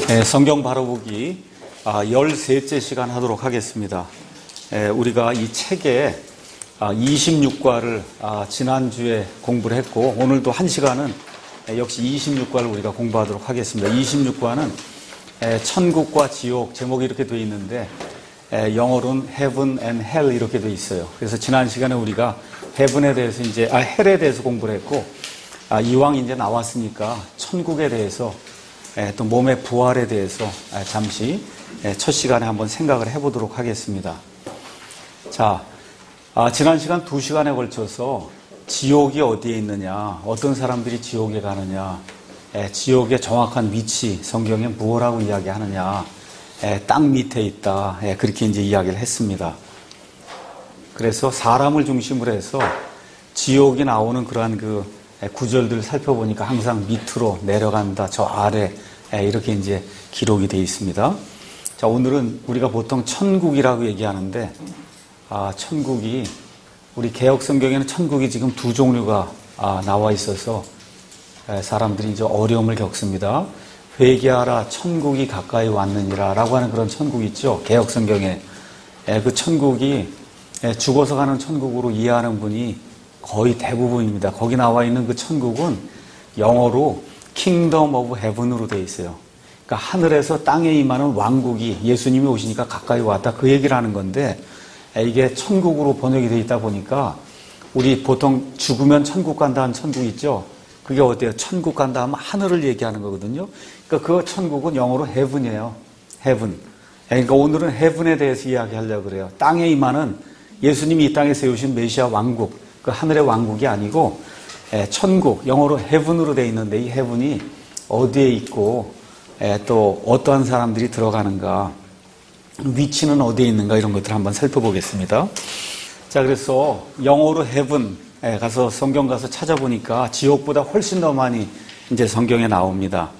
성경 바로보기 13째 시간 하도록 하겠습니다. 우리가 이 책에 26과를 지난주에 공부를 했고 오늘도 1시간은 역시 26과를 우리가 공부하도록 하겠습니다. 26과는 천국과 지옥, 제목이 이렇게 되어 있는데 영어로는 Heaven and Hell 이렇게 되어 있어요. 그래서 지난 시간에 우리가 Heaven에 대해서 Hell에 대해서 공부를 했고 이왕 이제 나왔으니까 천국에 대해서 또 몸의 부활에 대해서 잠시 첫 시간에 한번 생각을 해보도록 하겠습니다. 자, 지난 시간 2시간에 걸쳐서 지옥이 어디에 있느냐, 어떤 사람들이 지옥에 가느냐, 지옥의 정확한 위치, 성경에 무엇라고 이야기하느냐, 땅 밑에 있다, 그렇게 이제 이야기를 했습니다. 그래서 사람을 중심으로 해서 지옥이 나오는 그러한 그 구절들을 살펴보니까 항상 밑으로 내려간다, 저 아래, 이렇게 이제 기록이 되어 있습니다. 자, 오늘은 우리가 보통 천국이라고 얘기하는데, 천국이, 우리 개혁 성경에는 천국이 지금 두 종류가 나와 있어서 사람들이 이제 어려움을 겪습니다. 회개하라, 천국이 가까이 왔느니라 라고 하는 그런 천국이 있죠. 개혁 성경에. 그 천국이 죽어서 가는 천국으로 이해하는 분이 거의 대부분입니다. 거기 나와 있는 그 천국은 영어로 Kingdom of Heaven으로 되어 있어요. 그러니까 하늘에서 땅에 임하는 왕국이 예수님이 오시니까 가까이 왔다, 그 얘기를 하는 건데, 이게 천국으로 번역이 되어 있다 보니까 우리 보통 죽으면 천국 간다 하는 천국 있죠. 그게 어때요? 천국 간다 하면 하늘을 얘기하는 거거든요. 그러니까 그 천국은 영어로 Heaven이에요. Heaven. 그러니까 오늘은 Heaven에 대해서 이야기하려고 그래요. 땅에 임하는 예수님이 이 땅에 세우신 메시아 왕국, 그 하늘의 왕국이 아니고 천국, 영어로 Heaven으로 되어 있는데 이 Heaven이 어디에 있고 또 어떠한 사람들이 들어가는가, 위치는 어디에 있는가, 이런 것들을 한번 살펴보겠습니다. 자, 그래서 영어로 Heaven 가서 성경 가서 찾아보니까 지옥보다 훨씬 더 많이 이제 성경에 나옵니다.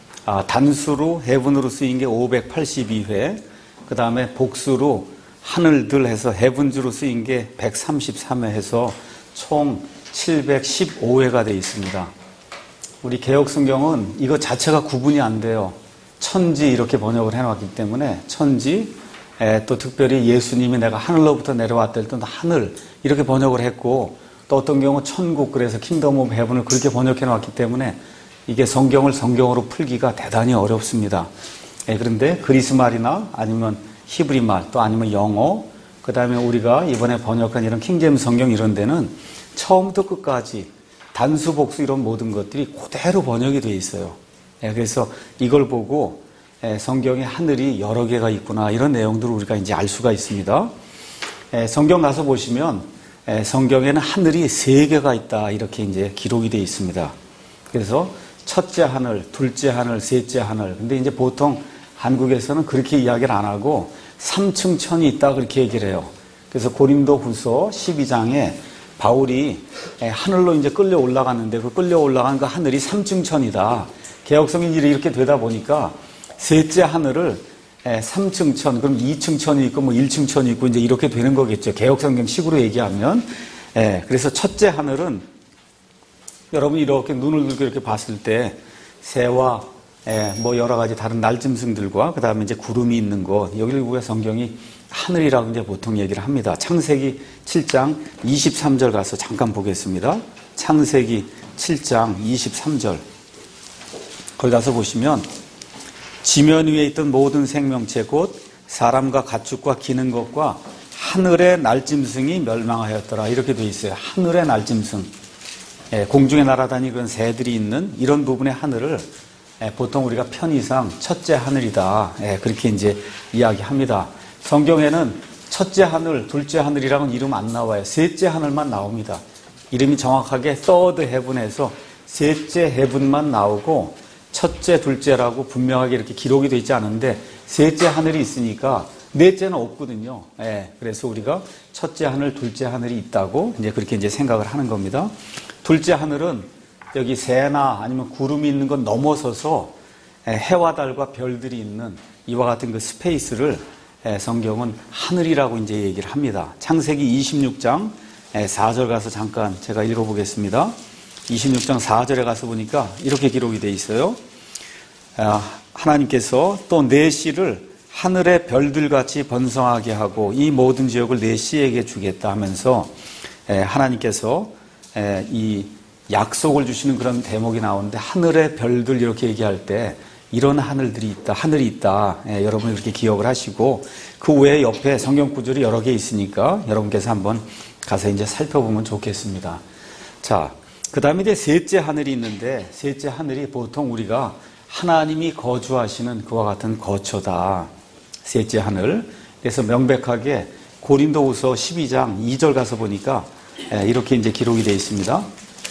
단수로 Heaven으로 쓰인 게 582회, 그 다음에 복수로 하늘들 해서 Heavens로 쓰인 게 133회 해서 총 715회가 되어 있습니다. 우리 개혁 성경은 이거 자체가 구분이 안 돼요. 천지 이렇게 번역을 해놨기 때문에 천지, 또 특별히 예수님이 내가 하늘로부터 내려왔다 또 하늘 이렇게 번역을 했고, 또 어떤 경우 천국, 그래서 킹덤 오브 헤븐을 그렇게 번역해 놨기 때문에 이게 성경을 성경으로 풀기가 대단히 어렵습니다. 그런데 그리스 말이나 아니면 히브리 말, 또 아니면 영어, 그 다음에 우리가 이번에 번역한 이런 킹제임스 성경 이런 데는 처음부터 끝까지 단수, 복수 이런 모든 것들이 그대로 번역이 되어 있어요. 그래서 이걸 보고 성경에 하늘이 여러 개가 있구나, 이런 내용들을 우리가 이제 알 수가 있습니다. 성경 가서 보시면 성경에는 하늘이 3개가 있다, 이렇게 이제 기록이 되어 있습니다. 그래서 첫째 하늘, 둘째 하늘, 셋째 하늘. 근데 이제 보통 한국에서는 그렇게 이야기를 안 하고 3층 천이 있다, 그렇게 얘기를 해요. 그래서 고린도후서 12장에 바울이 하늘로 이제 끌려 올라갔는데 그 끌려 올라간 그 하늘이 3층 천이다. 개혁성경이 이렇게 되다 보니까 셋째 하늘을 3층 천, 그럼 2층 천이 있고 뭐 1층 천이 있고 이제 이렇게 되는 거겠죠. 개혁성경식으로 얘기하면. 그래서 첫째 하늘은 여러분이 이렇게 눈을 들고 이렇게 봤을 때 새와 뭐 여러 가지 다른 날짐승들과 그 다음에 이제 구름이 있는 곳, 여기를 우리가 성경이 하늘이라고 이제 보통 얘기를 합니다. 창세기 7장 23절 가서 잠깐 보겠습니다. 창세기 7장 23절. 거기 가서 보시면 지면 위에 있던 모든 생명체 곧 사람과 가축과 기는 것과 하늘의 날짐승이 멸망하였더라, 이렇게 돼 있어요. 하늘의 날짐승. 공중에 날아다니는 그런 새들이 있는 이런 부분의 하늘을 보통 우리가 편의상 첫째 하늘이다, 그렇게 이제 이야기합니다. 성경에는 첫째 하늘, 둘째 하늘이라고는 이름 안 나와요. 셋째 하늘만 나옵니다. 이름이 정확하게 third heaven에서 셋째 heaven만 나오고 첫째, 둘째라고 분명하게 이렇게 기록이 되어 있지 않은데 셋째 하늘이 있으니까 넷째는 없거든요. 그래서 우리가 첫째 하늘, 둘째 하늘이 있다고 이제 그렇게 이제 생각을 하는 겁니다. 둘째 하늘은 여기 새나 아니면 구름이 있는 건 넘어서서 해와 달과 별들이 있는 이와 같은 그 스페이스를 성경은 하늘이라고 이제 얘기를 합니다. 창세기 26장 4절 가서 잠깐 제가 읽어보겠습니다. 26장 4절에 가서 보니까 이렇게 기록이 되어 있어요. 하나님께서 또 내 씨를 하늘의 별들같이 번성하게 하고 이 모든 지역을 내 씨에게 주겠다 하면서 하나님께서 이 약속을 주시는 그런 대목이 나오는데 하늘의 별들 이렇게 얘기할 때 이런 하늘들이 있다, 하늘이 있다. 여러분 이렇게 기억을 하시고 그 외에 옆에 성경 구절이 여러 개 있으니까 여러분께서 한번 가서 이제 살펴보면 좋겠습니다. 자, 그 다음에 이제 셋째 하늘이 있는데 셋째 하늘이 보통 우리가 하나님이 거주하시는 그와 같은 거처다. 셋째 하늘. 그래서 명백하게 고린도후서 12장 2절 가서 보니까 이렇게 이제 기록이 되어 있습니다.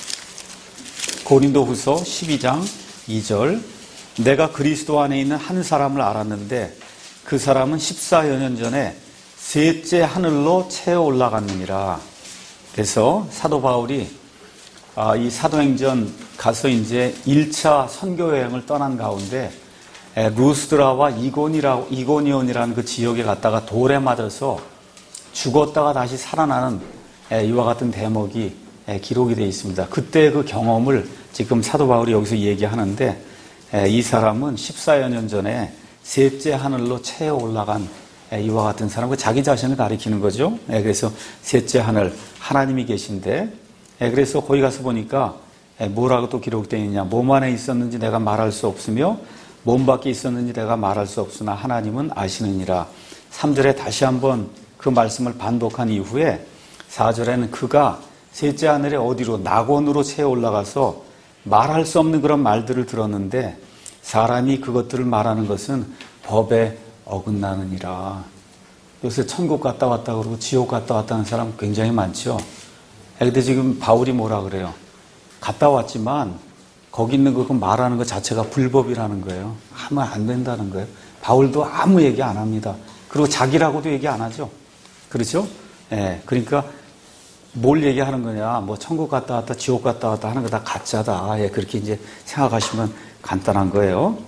고린도후서 12장 2절. 내가 그리스도 안에 있는 한 사람을 알았는데 그 사람은 14여 년 전에 셋째 하늘로 채어 올라갔느니라. 그래서 사도 바울이 이 사도행전 가서 이제 1차 선교 여행을 떠난 가운데 루스드라와 이고니온이라는 그 지역에 갔다가 돌에 맞아서 죽었다가 다시 살아나는 이와 같은 대목이 기록이 되어 있습니다. 그때 그 경험을 지금 사도 바울이 여기서 얘기하는데 이 사람은 14여 년 전에 셋째 하늘로 채어 올라간 이와 같은 사람, 자기 자신을 가리키는 거죠. 그래서 셋째 하늘, 하나님이 계신데, 그래서 거기 가서 보니까 뭐라고 또 기록되어 있냐. 몸 안에 있었는지 내가 말할 수 없으며 몸 밖에 있었는지 내가 말할 수 없으나 하나님은 아시느니라. 3절에 다시 한번 그 말씀을 반복한 이후에 4절에는 그가 셋째 하늘에 어디로 낙원으로 채어 올라가서 말할 수 없는 그런 말들을 들었는데 사람이 그것들을 말하는 것은 법에 어긋나느니라. 요새 천국 갔다 왔다 그러고 지옥 갔다 왔다 하는 사람 굉장히 많죠. 근데 지금 바울이 뭐라 그래요? 갔다 왔지만 거기 있는 거 말하는 것 자체가 불법이라는 거예요. 하면 안 된다는 거예요. 바울도 아무 얘기 안 합니다. 그리고 자기라고도 얘기 안 하죠. 그렇죠? 그러니까 뭘 얘기하는 거냐? 뭐 천국 갔다 왔다, 지옥 갔다 왔다 하는 거 다 가짜다. 그렇게 이제 생각하시면 간단한 거예요.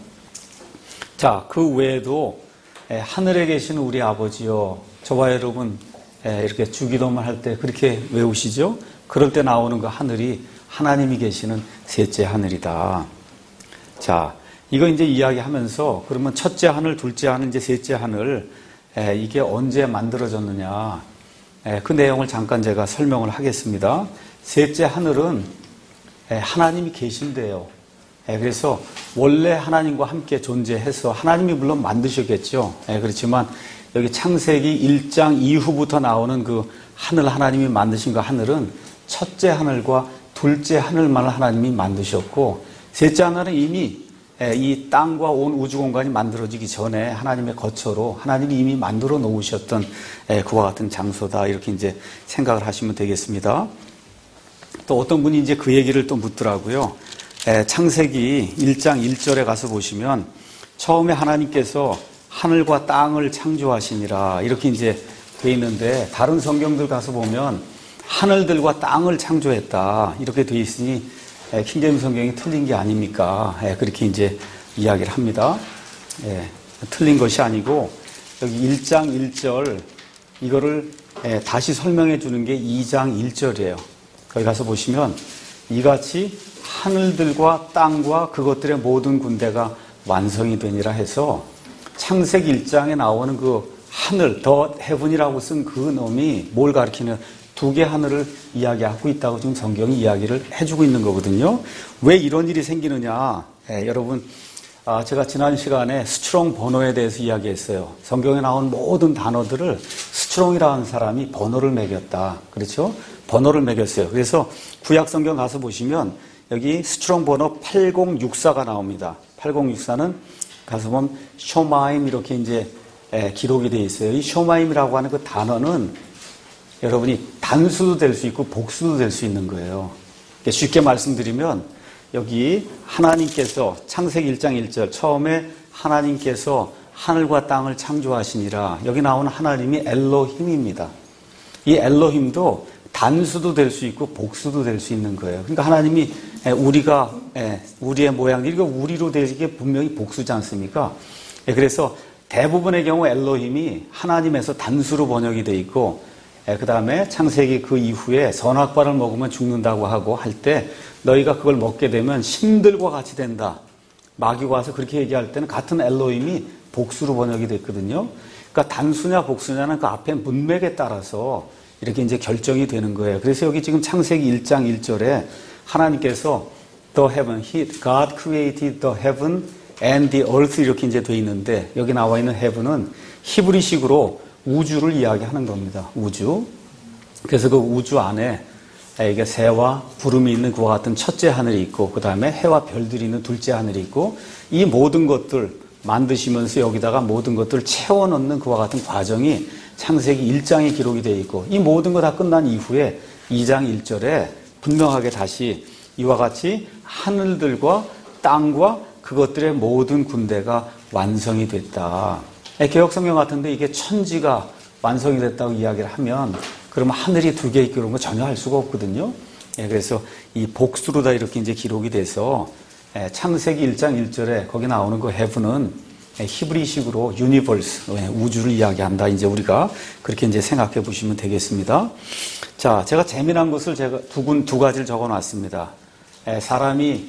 자, 그 외에도 하늘에 계신 우리 아버지요. 저와 여러분 이렇게 주기도문 할 때 그렇게 외우시죠? 그럴 때 나오는 그 하늘이 하나님이 계시는 셋째 하늘이다. 자, 이거 이제 이야기하면서 그러면 첫째 하늘, 둘째 하늘, 이제 셋째 하늘 이게 언제 만들어졌느냐? 그 내용을 잠깐 제가 설명을 하겠습니다. 셋째 하늘은 하나님이 계신대요. 그래서 원래 하나님과 함께 존재해서 하나님이 물론 만드셨겠죠. 그렇지만 여기 창세기 1장 이후부터 나오는 그 하늘, 하나님이 만드신 그 하늘은 첫째 하늘과 둘째 하늘만 하나님이 만드셨고 셋째 하늘은 이미 이 땅과 온 우주 공간이 만들어지기 전에 하나님의 거처로 하나님이 이미 만들어 놓으셨던 그와 같은 장소다. 이렇게 이제 생각을 하시면 되겠습니다. 또 어떤 분이 이제 그 얘기를 또 묻더라고요. 창세기 1장 1절에 가서 보시면 처음에 하나님께서 하늘과 땅을 창조하시니라 이렇게 이제 돼 있는데 다른 성경들 가서 보면 하늘들과 땅을 창조했다 이렇게 돼 있으니 킹제임스 성경이 틀린 게 아닙니까? 그렇게 이제 이야기를 합니다. 틀린 것이 아니고 여기 1장 1절 이거를 다시 설명해 주는 게 2장 1절이에요. 거기 가서 보시면 이같이 하늘들과 땅과 그것들의 모든 군대가 완성이 되니라 해서 창세기 1장에 나오는 그 하늘, 더 헤븐이라고 쓴 그 놈이 뭘 가리키는 두 개 하늘을 이야기하고 있다고 지금 성경이 이야기를 해주고 있는 거거든요. 왜 이런 일이 생기느냐? 여러분, 제가 지난 시간에 스트롱 번호에 대해서 이야기했어요. 성경에 나온 모든 단어들을 스트롱이라는 사람이 번호를 매겼다. 그렇죠? 번호를 매겼어요. 그래서 구약 성경 가서 보시면 여기 스트롱 번호 8064가 나옵니다. 8064는 가서 보면 쇼마임 이렇게 이제 기록이 되어 있어요. 이 쇼마임이라고 하는 그 단어는 여러분이 단수도 될 수 있고 복수도 될 수 있는 거예요. 쉽게 말씀드리면 여기 하나님께서 창세기 1장 1절 처음에 하나님께서 하늘과 땅을 창조하시니라 여기 나오는 하나님이 엘로힘입니다. 이 엘로힘도 단수도 될 수 있고 복수도 될 수 있는 거예요. 그러니까 하나님이 우리가 우리의 모양 이거 우리로 되게 분명히 복수지 않습니까? 그래서 대부분의 경우 엘로힘이 하나님에서 단수로 번역이 돼 있고 그 다음에 창세기 그 이후에 선악과를 먹으면 죽는다고 하고 할 때 너희가 그걸 먹게 되면 신들과 같이 된다. 마귀가 와서 그렇게 얘기할 때는 같은 엘로힘이 복수로 번역이 됐거든요. 그러니까 단수냐 복수냐는 그 앞에 문맥에 따라서 이렇게 이제 결정이 되는 거예요. 그래서 여기 지금 창세기 1장 1절에 하나님께서 the heaven, God created the heaven and the earth 이렇게 이제 돼 있는데 여기 나와 있는 heaven은 히브리식으로 우주를 이야기하는 겁니다. 우주. 그래서 그 우주 안에 이게 새와 구름이 있는 그와 같은 첫째 하늘이 있고 그 다음에 해와 별들이 있는 둘째 하늘이 있고 이 모든 것들 만드시면서 여기다가 모든 것들을 채워넣는 그와 같은 과정이 창세기 1장에 기록이 되어 있고 이 모든 거 다 끝난 이후에 2장 1절에 분명하게 다시 이와 같이 하늘들과 땅과 그것들의 모든 군대가 완성이 됐다. 개역성경 같은데 이게 천지가 완성이 됐다고 이야기를 하면 그러면 하늘이 두 개 있고 그런 거 전혀 할 수가 없거든요. 그래서 이 복수로 다 이렇게 이제 기록이 돼서 창세기 1장 1절에 거기 나오는 그 heaven은 히브리식으로 유니버스, 우주를 이야기한다. 이제 우리가 그렇게 이제 생각해 보시면 되겠습니다. 자, 제가 재미난 것을 제가 두 가지를 적어 놨습니다. 사람이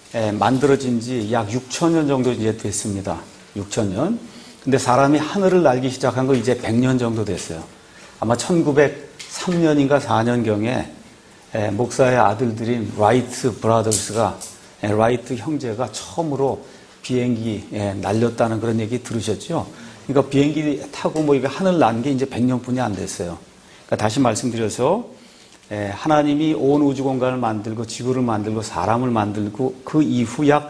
만들어진 지 약 6,000년 정도 이제 됐습니다. 6,000년. 근데 사람이 하늘을 날기 시작한 거 이제 100년 정도 됐어요. 아마 1903년인가 4년경에 목사의 아들들인 라이트 브라더스가 라이트 형제가 처음으로 비행기 날렸다는 그런 얘기 들으셨죠? 그러니까 비행기 타고 뭐 이거 하늘 난 게 이제 100년뿐이 안 됐어요. 그러니까 다시 말씀드려서 하나님이 온 우주 공간을 만들고 지구를 만들고 사람을 만들고 그 이후 약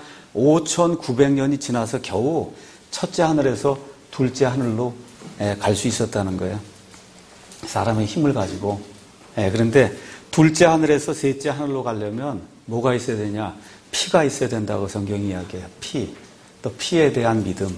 5,900년이 지나서 겨우 첫째 하늘에서 둘째 하늘로 갈 수 있었다는 거예요. 사람의 힘을 가지고. 그런데 둘째 하늘에서 셋째 하늘로 가려면 뭐가 있어야 되냐? 피가 있어야 된다고 성경이 이야기해요. 피. 또 피에 대한 믿음.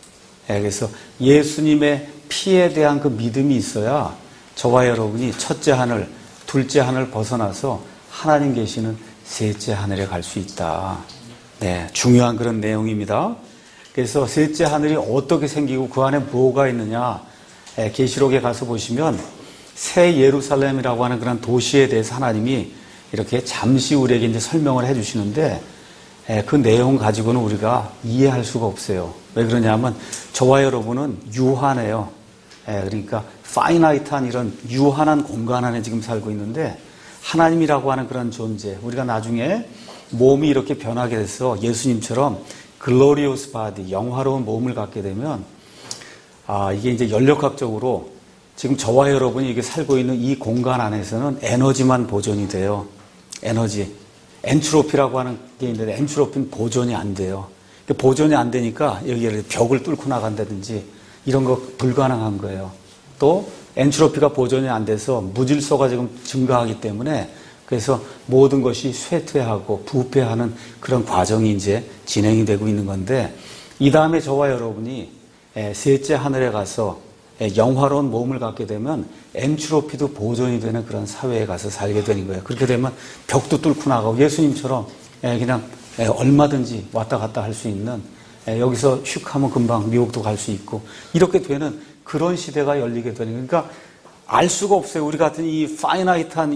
그래서 예수님의 피에 대한 그 믿음이 있어야 저와 여러분이 첫째 하늘, 둘째 하늘 벗어나서 하나님 계시는 셋째 하늘에 갈 수 있다. 네, 중요한 그런 내용입니다. 그래서 셋째 하늘이 어떻게 생기고 그 안에 뭐가 있느냐? 계시록에 가서 보시면 새 예루살렘이라고 하는 그런 도시에 대해서 하나님이 이렇게 잠시 우리에게 이제 설명을 해 주시는데 그 내용 가지고는 우리가 이해할 수가 없어요. 왜 그러냐면 저와 여러분은 유한해요. 그러니까 파이나이트한 이런 유한한 공간 안에 지금 살고 있는데 하나님이라고 하는 그런 존재, 우리가 나중에 몸이 이렇게 변하게 돼서 예수님처럼 글로리오스 바디, 영화로운 몸을 갖게 되면 이게 이제 연력학적으로 지금 저와 여러분이 이렇게 살고 있는 이 공간 안에서는 에너지만 보존이 돼요. 에너지. 엔트로피라고 하는 게 있는데 엔트로피는 보존이 안 돼요. 보존이 안 되니까 여기 벽을 뚫고 나간다든지 이런 거 불가능한 거예요. 또 엔트로피가 보존이 안 돼서 무질서가 지금 증가하기 때문에 그래서 모든 것이 쇠퇴하고 부패하는 그런 과정이 이제 진행이 되고 있는 건데 이 다음에 저와 여러분이 셋째 하늘에 가서 영화로운 몸을 갖게 되면 엔트로피도 보존이 되는 그런 사회에 가서 살게 되는 거예요. 그렇게 되면 벽도 뚫고 나가고 예수님처럼 그냥 얼마든지 왔다 갔다 할 수 있는 여기서 슉 하면 금방 미국도 갈 수 있고 이렇게 되는 그런 시대가 열리게 되는 그러니까 알 수가 없어요. 우리 같은 이 파이나이트한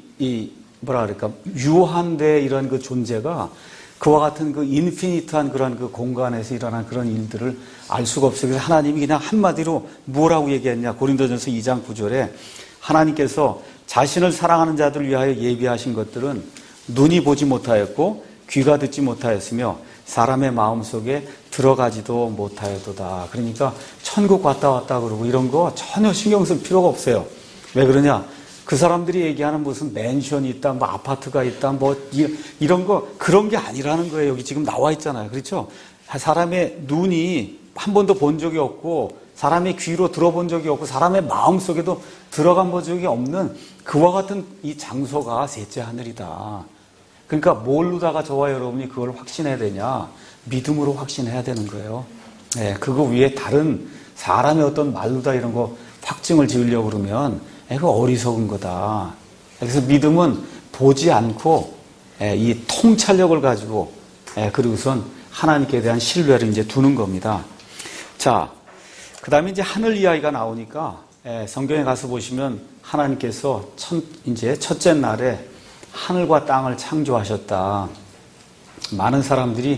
뭐라 그럴까 유한대 이런 그 존재가 그와 같은 그 인피니트한 그런 그 공간에서 일어난 그런 일들을 알 수가 없어요. 그래서 하나님이 그냥 한마디로 뭐라고 얘기했냐. 고린도전서 2장 9절에 하나님께서 자신을 사랑하는 자들을 위하여 예비하신 것들은 눈이 보지 못하였고 귀가 듣지 못하였으며 사람의 마음속에 들어가지도 못하였도다. 그러니까 천국 왔다 그러고 이런 거 전혀 신경 쓸 필요가 없어요. 왜 그러냐? 그 사람들이 얘기하는 무슨 맨션이 있다, 뭐 아파트가 있다, 뭐 이런 거 그런 게 아니라는 거예요. 여기 지금 나와 있잖아요. 그렇죠? 사람의 눈이 한 번도 본 적이 없고 사람의 귀로 들어본 적이 없고 사람의 마음속에도 들어간 적이 없는 그와 같은 이 장소가 셋째 하늘이다. 그러니까 뭘로다가 저와 여러분이 그걸 확신해야 되냐? 믿음으로 확신해야 되는 거예요. 그거 위에 다른 사람의 어떤 말로다 이런 거 확증을 지으려고 그러면 그거 어리석은 거다. 그래서 믿음은 보지 않고 이 통찰력을 가지고 그리고선 하나님께 대한 신뢰를 이제 두는 겁니다. 자, 그 다음에 이제 하늘 이야기가 나오니까 성경에 가서 보시면 하나님께서 이제 첫째 날에 하늘과 땅을 창조하셨다. 많은 사람들이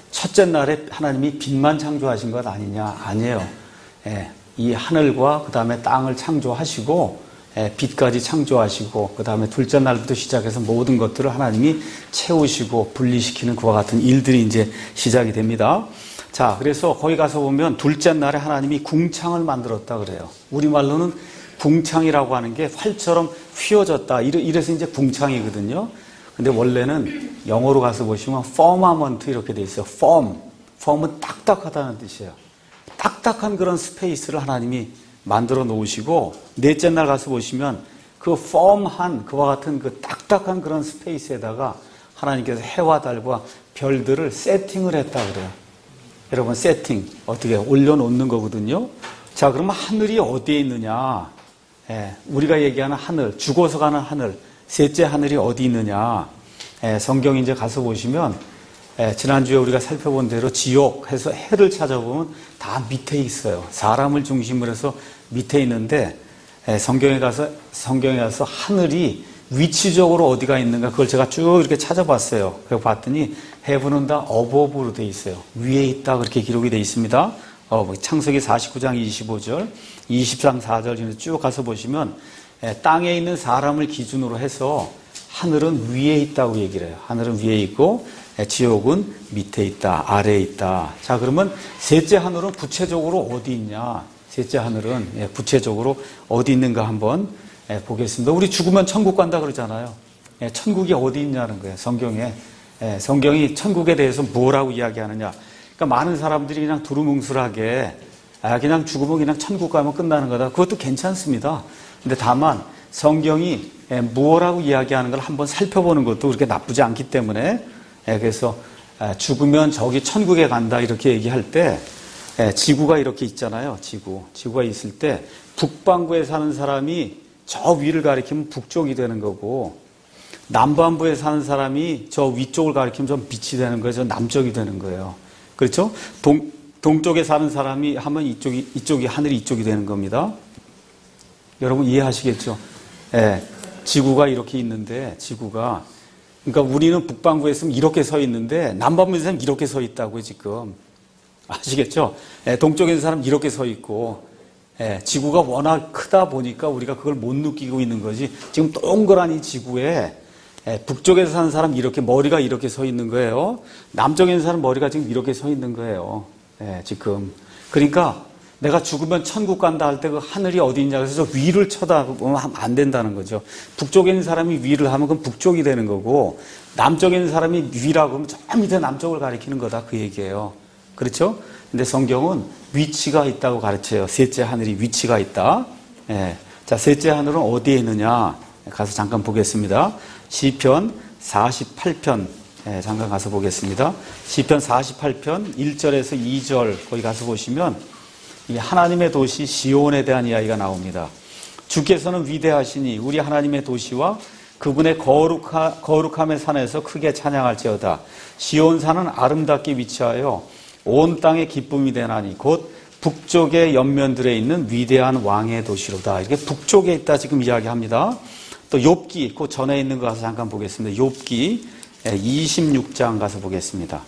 첫째 날에 하나님이 빛만 창조하신 것 아니냐? 아니에요. 이 하늘과 그 다음에 땅을 창조하시고 빛까지 창조하시고 그 다음에 둘째 날부터 시작해서 모든 것들을 하나님이 채우시고 분리시키는 그와 같은 일들이 이제 시작이 됩니다. 자, 그래서 거기 가서 보면 둘째 날에 하나님이 궁창을 만들었다 그래요. 우리말로는 궁창이라고 하는 게 활처럼 휘어졌다. 이래서 이제 궁창이거든요. 근데 원래는 영어로 가서 보시면 firmament 이렇게 돼 있어요. firm은 딱딱하다는 뜻이에요. 딱딱한 그런 스페이스를 하나님이 만들어 놓으시고 넷째 날 가서 보시면 그 firm한 그와 같은 그 딱딱한 그런 스페이스에다가 하나님께서 해와 달과 별들을 세팅을 했다 그래요. 여러분 세팅 어떻게 올려놓는 거거든요. 자, 그러면 하늘이 어디에 있느냐? 우리가 얘기하는 하늘, 죽어서 가는 하늘, 셋째 하늘이 어디 있느냐? 성경 이제 가서 보시면 지난주에 우리가 살펴본 대로 지옥해서 해를 찾아보면 다 밑에 있어요. 사람을 중심으로 해서 밑에 있는데 성경에 가서 하늘이 위치적으로 어디가 있는가 그걸 제가 쭉 이렇게 찾아봤어요. 그래서 봤더니 heaven은 다 above로 돼 있어요. 위에 있다 그렇게 기록이 돼 있습니다. 창세기 49장 25절, 20장 4절 쭉 가서 보시면 땅에 있는 사람을 기준으로 해서 하늘은 위에 있다고 얘기를 해요. 하늘은 위에 있고 지옥은 밑에 있다, 아래에 있다. 자, 그러면 셋째 하늘은 구체적으로 어디 있냐? 셋째 하늘은 구체적으로 어디 있는가 한번 보겠습니다. 우리 죽으면 천국 간다 그러잖아요. 천국이 어디 있냐는 거예요. 성경에. 성경이 천국에 대해서 뭐라고 이야기하느냐. 그러니까 많은 사람들이 그냥 두루뭉술하게 그냥 죽으면 그냥 천국 가면 끝나는 거다. 그것도 괜찮습니다. 근데 다만 성경이 뭐라고 이야기하는 걸 한번 살펴보는 것도 그렇게 나쁘지 않기 때문에 그래서 죽으면 저기 천국에 간다 이렇게 얘기할 때 지구가 이렇게 있잖아요. 지구가 있을 때 북반구에 사는 사람이 저 위를 가리키면 북쪽이 되는 거고 남반부에 사는 사람이 저 위쪽을 가리키면 좀 빛이 되는 거예요. 저 남쪽이 되는 거예요. 그렇죠? 동쪽에 사는 사람이 하면 이쪽이 하늘이 이쪽이 되는 겁니다. 여러분 이해하시겠죠? 지구가 이렇게 있는데 그러니까 우리는 북반구에 있으면 이렇게 서 있는데 남반부에 있으면 이렇게 서 있다고요, 지금. 아시겠죠? 동쪽에 있는 사람은 이렇게 서 있고 지구가 워낙 크다 보니까 우리가 그걸 못 느끼고 있는 거지. 지금 동그란 이 지구에 북쪽에서 사는 사람 이렇게 머리가 이렇게 서 있는 거예요. 남쪽에 있는 사람 머리가 지금 이렇게 서 있는 거예요. 지금. 그러니까 내가 죽으면 천국 간다 할 때 그 하늘이 어디 있냐 그래서 저 위를 쳐다보면 안 된다는 거죠. 북쪽에 있는 사람이 위를 하면 그건 북쪽이 되는 거고 남쪽에 있는 사람이 위라고 하면 저 밑에 남쪽을 가리키는 거다 그 얘기예요. 그렇죠? 근데 성경은 위치가 있다고 가르쳐요. 셋째 하늘이 위치가 있다. 자, 셋째 하늘은 어디에 있느냐? 가서 잠깐 보겠습니다. 시편 48편 잠깐 가서 보겠습니다. 시편 48편 1절에서 2절 거기 가서 보시면 이 하나님의 도시 시온에 대한 이야기가 나옵니다. 주께서는 위대하시니 우리 하나님의 도시와 그분의 거룩함의 산에서 크게 찬양할지어다. 시온산은 아름답게 위치하여 온 땅의 기쁨이 되나니 곧 북쪽의 옆면들에 있는 위대한 왕의 도시로다. 이렇게 북쪽에 있다 지금 이야기합니다. 또 욥기 그 전에 있는 거 가서 잠깐 보겠습니다. 욥기 26장 가서 보겠습니다.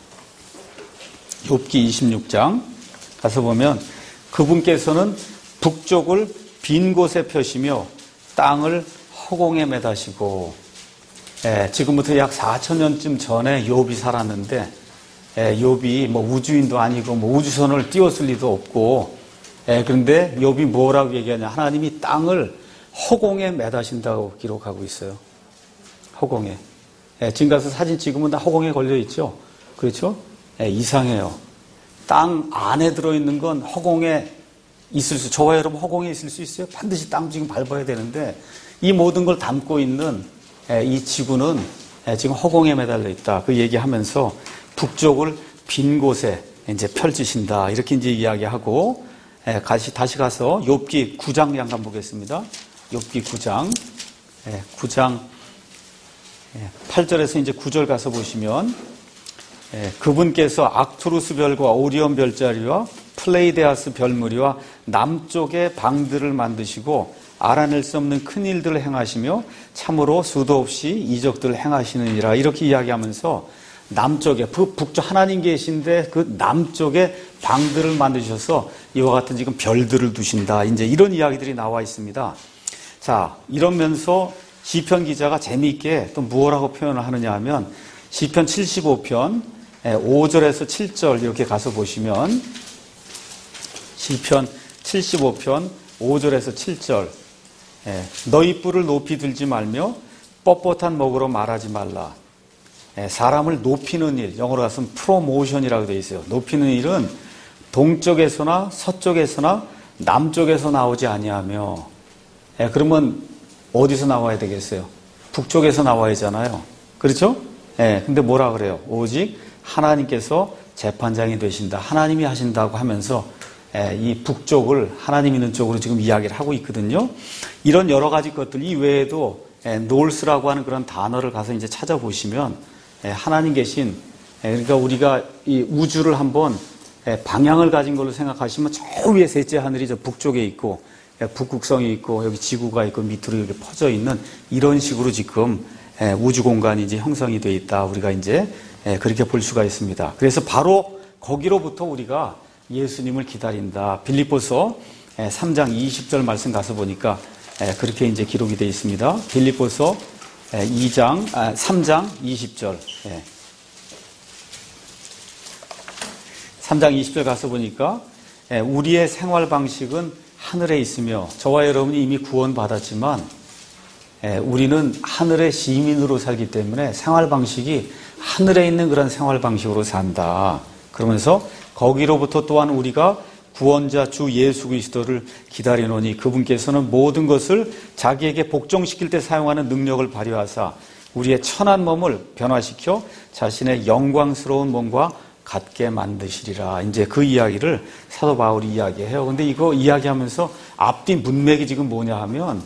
욥기 26장 가서 보면 그분께서는 북쪽을 빈 곳에 펴시며 땅을 허공에 매다시고 지금부터 약 4,000년쯤 전에 욥이 살았는데 욥이 뭐 우주인도 아니고 뭐 우주선을 띄웠을 리도 없고 그런데 욥이 뭐라고 얘기하냐. 하나님이 땅을 허공에 매다신다고 기록하고 있어요. 허공에. 지금 가서 사진 찍으면 다 허공에 걸려 있죠. 그렇죠? 이상해요. 땅 안에 들어있는 건 허공에 저와 여러분 허공에 있을 수 있어요? 반드시 땅 지금 밟아야 되는데 이 모든 걸 담고 있는 이 지구는 지금 허공에 매달려 있다. 그 얘기하면서 북쪽을 빈 곳에 이제 펼치신다. 이렇게 이제 이야기하고 다시 가서 욥기 9장 잠깐 보겠습니다. 욥기 9장 8절에서 이제 9절 가서 보시면 그분께서 악투루스 별과 오리온 별자리와 플레이데아스 별무리와 남쪽의 방들을 만드시고 알아낼 수 없는 큰 일들을 행하시며 참으로 수도 없이 이적들을 행하시느니라. 이렇게 이야기하면서 남쪽에, 북쪽 하나님 계신데 그 남쪽에 방들을 만드셔서 이와 같은 지금 별들을 두신다. 이제 이런 이야기들이 나와 있습니다. 자, 이러면서 시편 기자가 재미있게 또 무엇라고 표현을 하느냐 하면 시편 75편 5절에서 7절 이렇게 가서 보시면 시편 75편 5절에서 7절 너희 뿔을 높이 들지 말며 뻣뻣한 목으로 말하지 말라. 사람을 높이는 일, 영어로 가서는 프로모션이라고 되어 있어요. 높이는 일은 동쪽에서나 서쪽에서나 남쪽에서 나오지 아니하며 그러면 어디서 나와야 되겠어요? 북쪽에서 나와야 하잖아요. 그렇죠? 근데 뭐라 그래요? 오직 하나님께서 재판장이 되신다. 하나님이 하신다고 하면서 이 북쪽을 하나님 있는 쪽으로 지금 이야기를 하고 있거든요. 이런 여러 가지 것들 이외에도 놀스라고 하는 그런 단어를 가서 이제 찾아보시면 하나님 계신 그러니까 우리가 이 우주를 한번 방향을 가진 걸로 생각하시면 저 위에 셋째 하늘이 저 북쪽에 있고 북극성이 있고 여기 지구가 있고 밑으로 이렇게 퍼져 있는 이런 식으로 지금 우주 공간이 이제 형성이 되어 있다. 우리가 이제 그렇게 볼 수가 있습니다. 그래서 바로 거기로부터 우리가 예수님을 기다린다. 빌립보서 3장 20절 말씀 가서 보니까 그렇게 이제 기록이 되어 있습니다. 빌립보서 3장 20절. 3장 20절 가서 보니까 우리의 생활 방식은 하늘에 있으며 저와 여러분이 이미 구원받았지만 우리는 하늘의 시민으로 살기 때문에 생활 방식이 하늘에 있는 그런 생활 방식으로 산다. 그러면서 거기로부터 또한 우리가 구원자 주 예수 그리스도를 기다리노니 그분께서는 모든 것을 자기에게 복종시킬 때 사용하는 능력을 발휘하사 우리의 천한 몸을 변화시켜 자신의 영광스러운 몸과 같게 만드시리라. 이제 그 이야기를 사도 바울이 이야기해요. 근데 이거 이야기하면서 앞뒤 문맥이 지금 뭐냐 하면